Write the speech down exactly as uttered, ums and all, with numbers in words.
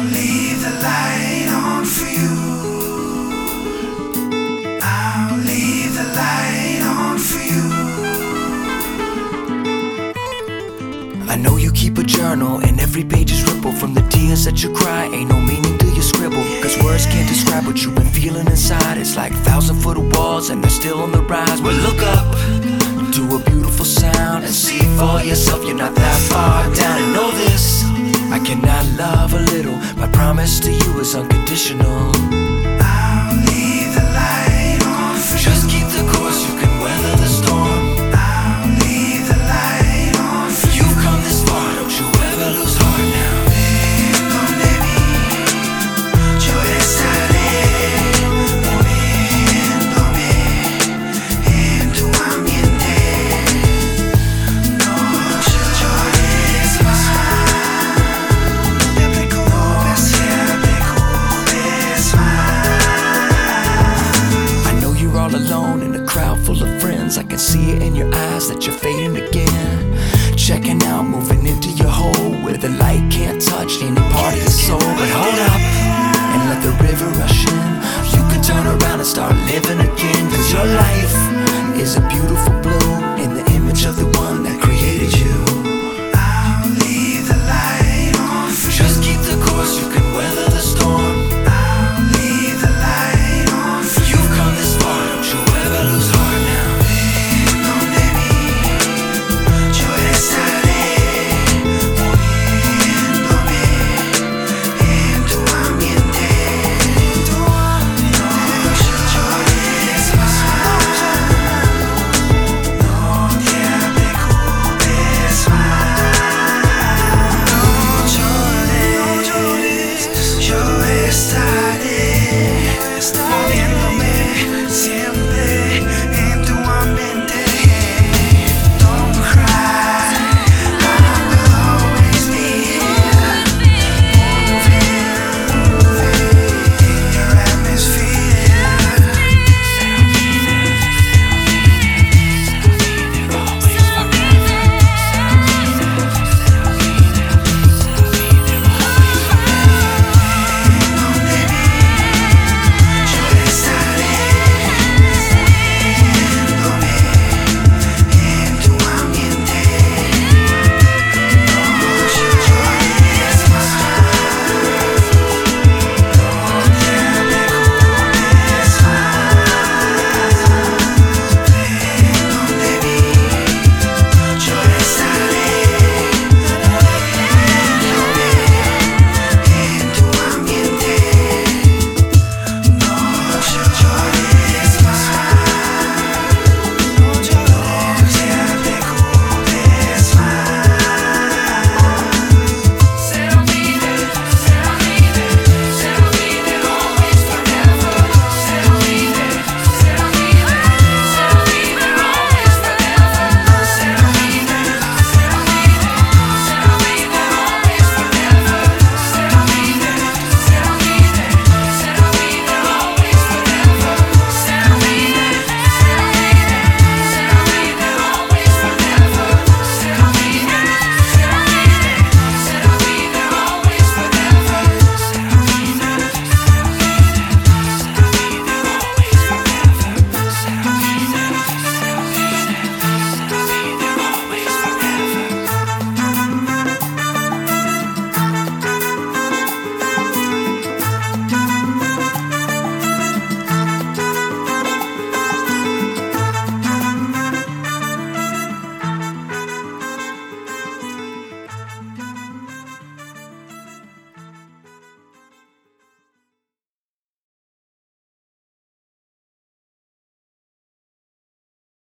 leave the light on for you. I'll leave the light on for you. I know you keep a journal and every page is rippled from the tears that you cry. Ain't no meaning to your scribble, cause words can't describe what you've been feeling inside. It's like thousand foot of walls and they're still on the rise. Well, look up to a beautiful sound and see for yourself you're not that far down. And know this, I cannot love a little. My promise to you is unconditional. I'll leave the light on for you. Just keep the course, you can weather the storm. I'll leave the light on for you. You've come this far, don't you ever lose heart now. Ven donde mí, yo estaré moviéndome en tu ambiente. No llores más, no te preocupes, te preocupes más. I know you're all alone in a crowd full of friends. I can see it in your eyes that you're fading again. Checking out, moving into your hole where the light can't touch any part of your soul. But hold up and let the river rush in. You can turn around and start living again, cause your life is a beautiful blue.